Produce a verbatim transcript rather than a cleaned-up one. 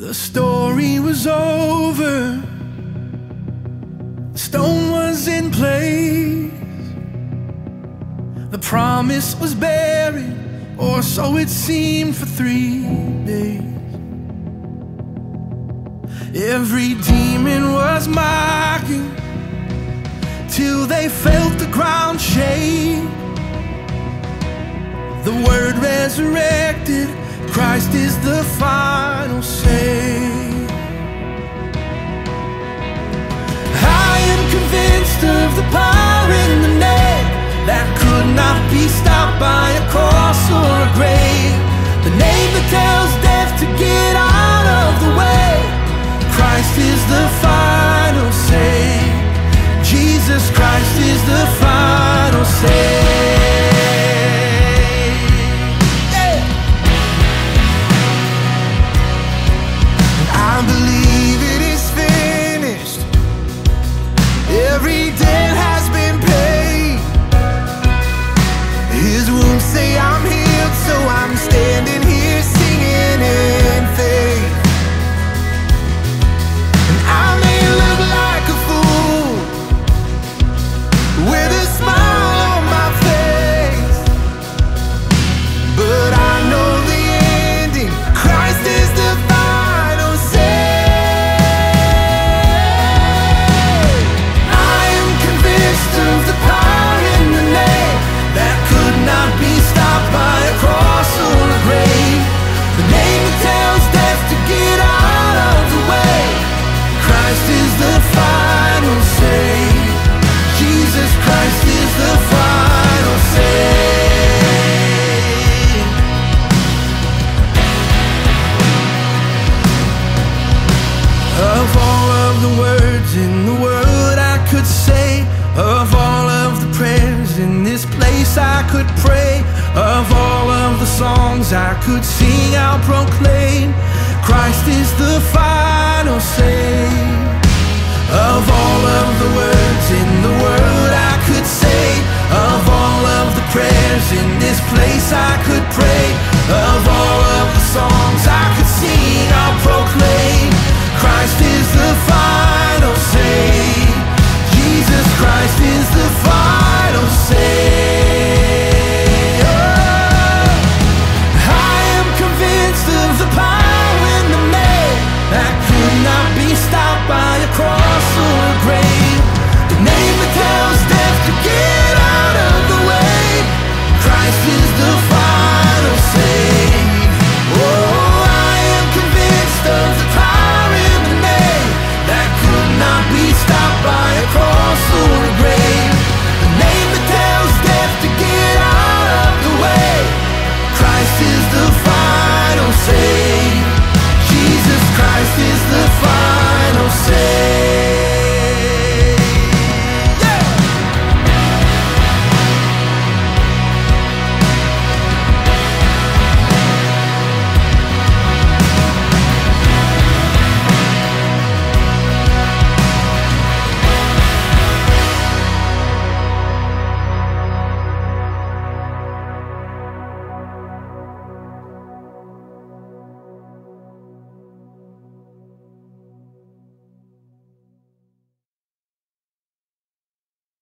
The story was over, the stone was in place, the promise was buried, or so it seemed for three days. Every demon was mocking till they felt the ground shake. The word resurrected, Christ is the final say. I am convinced of the power in the name that could not be stopped by a cross or a grave. The name that tells death to get out of the way. Christ is the final say. Jesus Christ is the final say. I believe it is finished. Every debt has been paid. His wounds say I'm healed, so I'm standing here singing in faith. And I may look like a fool with a smile on my face, but I know the ending. Christ is the final say. I am convinced of the power in the name that could not be stopped by a cross or a grave. The name that tells death to get out of the way. Christ is the final say. Jesus Christ is the final say. Of all of the words in the world I could say, of all of the prayers in this place I could pray, of all of the songs I could sing, I'll proclaim, Christ is the final say. Of all of the words in the world I could say, of all of the prayers in this place I could pray, of all